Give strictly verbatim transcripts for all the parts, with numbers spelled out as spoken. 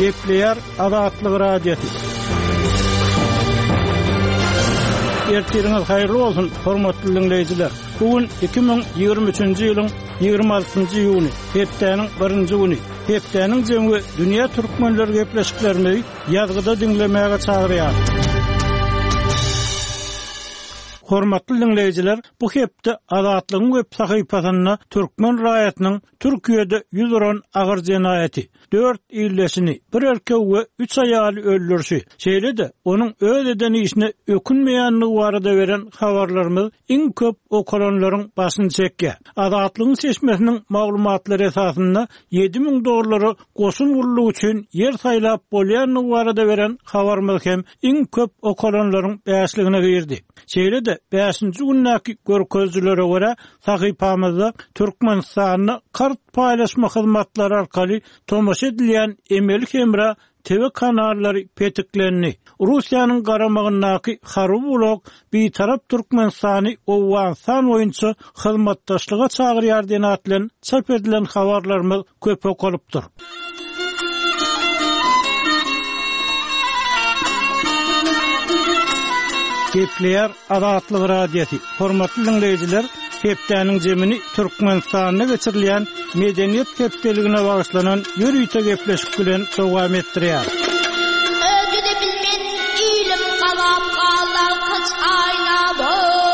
Gepleýär Azatlyk radiosu. Ertiriňiz haýyrly bolsun, hormatly dinleýijiler. Bugün iki bin ýygrimi üçinji ýylyň ýygrimi altynjy ýuny, hepdeniň birinji güni. Hepdeniň jemgy dünýä türkmenleri gepleşiklerini ýazgyda dinlemäge çagyrýar. Hormatly dinleýijiler, bu hepde Azatlygyň web sahypasyna türkmen raýatynyň Türkiýede ýüz on agyr jenaýaty, dört ýylleşini, bir erkek we üç aýaly öldürşi. Şeýle-de onuň öz edeni işine ökünmeýänligi barada beren habarlarymyz iň köp okulanlaryň başyny çekýär. Azatlygyň seçmesiniň maglumatlary esasynda ýedi ming dolary goşun gurulugy üçin yer saýlap bolýanlygy barada beren habarymyz hem iň köp okulanlaryň bäşligine girdi. Şeýle-de beşinji günnäki görkezlere görä sahypamyzda Türkmenistanyny kart paýlaşma hyzmatlary arkaly tomaşa edilýän emelik emra T V kanallary petiklerini, Russiýanyň garamagyndaky Harubulok bir tarap Türkmenistany Owgansan boýunça hyzmatdaşlyga çagyrýar diýen atlan çap edilen habarlarymyz köp okulypdyr. Gepleýär Azatlyk radiosu. Hormatly dinleýijiler, hepdeniň jemini Türkmenistanyna geçirilýän medeniýet hepdeligine bagyşlanan ýürüýte gepleşik bilen dowam etdirýär. Özüde bilmen ilim galap galar kaç aýna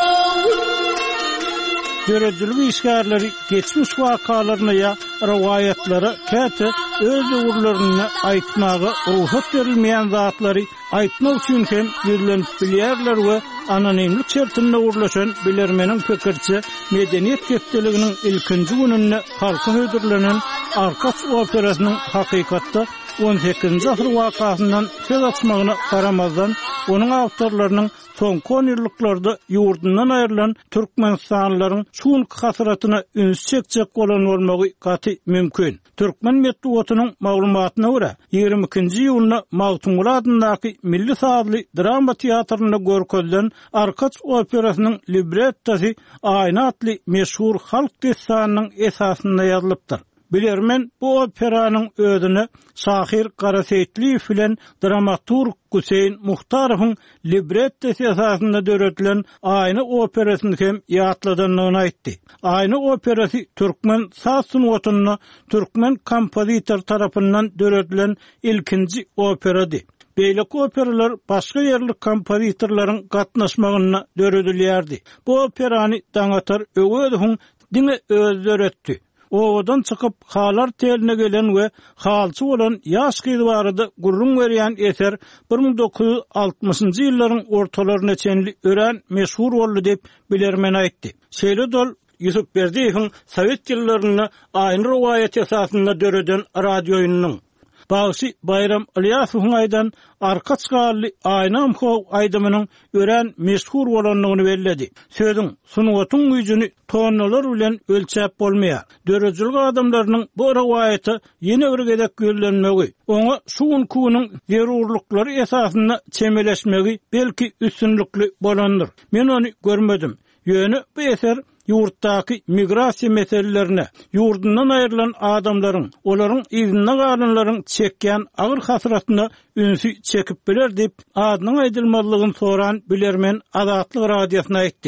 Dörejiligi işgärleri geçmiş wakalaryna ýa riwayatlary käte öz ugurlaryny aýtmagy ruhsat berilmeýän zatlary aýtmak üçin hem ýüzlenip bilýärler we anonimlik şertinde urlaşan bilermeniň pikirçe medeniýet hepdeliginiň ilkinji gününde halka ödürlenen Arkaç operasynyň hakykatda on sekizinji asyr wakasyndan söz açmagyna garamazdan onuň awtorlarynyň soňky on ýyllarda ýurdundan aýrylan türkmenistanlylaryň şuňky hasratyna üns çekjek bolan bolmagy gaty mümkin. Türkmen medeniýetiniň maglumatyna görä ýygrimi ikinji ýylyna Magtungul adyndaky milli sazly drama teatrynda görkezlen Arkaç operasynyň librettosy Aýna adly meşhur halk destanynyň esasynda ýazylypdyr. Bilermen bu operanyň özüni Şahir Garaseytliýew bilen dramaturg Hüseyin Muhtarowyň librettosi esasynda döretilen Aýna operasyny hem ýatladanlygyny aýtdy. Aýna operasy türkmen saz sunuwatyny türkmen kompozitor tarapyndan döretilen ilkinji operady. Beýleki operalar başga ýerlik kompozitorlaryň gatnaşmagyna döredilýärdi. Bu operany Daňatar Öwediň diňe öz döretdi. Owadan çykyp halar teline gelen we halçy bolan ýaş gyzy barada gurrun berýän eser bir ming dokuz ýüz altymyşynjy ýyllaryň ortalaryna çenli ören meşhur boldy dep bilermen aýtdy. Şeýle-dol Ýusuf Berdiýewiň Sowet ýyllaryna aýny riwaýat esasynda döreden radio ýynynyň Bağışı Bayram Alyasowyň aýdan Arkaç gally Aýnam How aýdymynyň ören meşhur bolanlygyny belledi. Sözüň sunuwatyň güýjüni tonnalar bilen ölçäp bolmaýar. Dörejilik adamlarynyň bu riwayaty ýene bir gedek gözlenmegi, oňa şuň kunyň zerurlyklary esasynda çemeleşmegi belki üstünlikli bolandyr. Men ony görmedim. Ýöne bu eser ýurtdaky migrasiýa meselelerine, ýurdundan aýrylan adamlaryň, olaryň izni garynlaryň çekýän agyr hasratyna ünsü çekip biler dip adynyň aýdylmalygyny soran bilermen Azatlyk radiosyna aýtdy.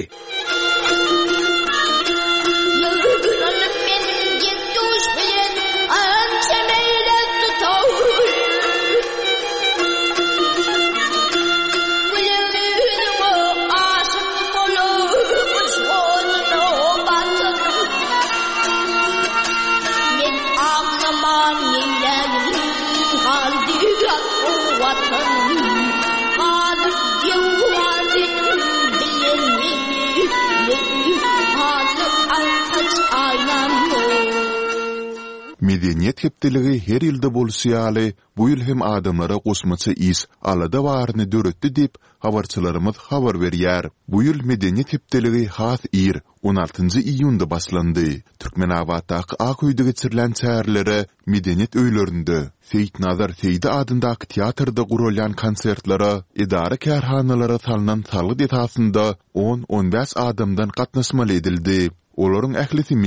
Medeniýet hepdeligi her ýylda bolsaýaly, bu ýyl hem adamlara gosmaça is alada baryny döretdi dip habarçylarymyz habar berýär. Bu ýyl medeniýet hepdeligi has ir on altynjy iýunda başlandy. Türkmenabatdaky Akyýda geçirilen çärlere medeniýet öýlerinde Seyit Nazar Seydi adyndaky teatrda gurulýan konsertlara, idara kärhanalara salynan salgy detasynda on on beş adamdan gatnaşmaly edildi. Olaryň ählisi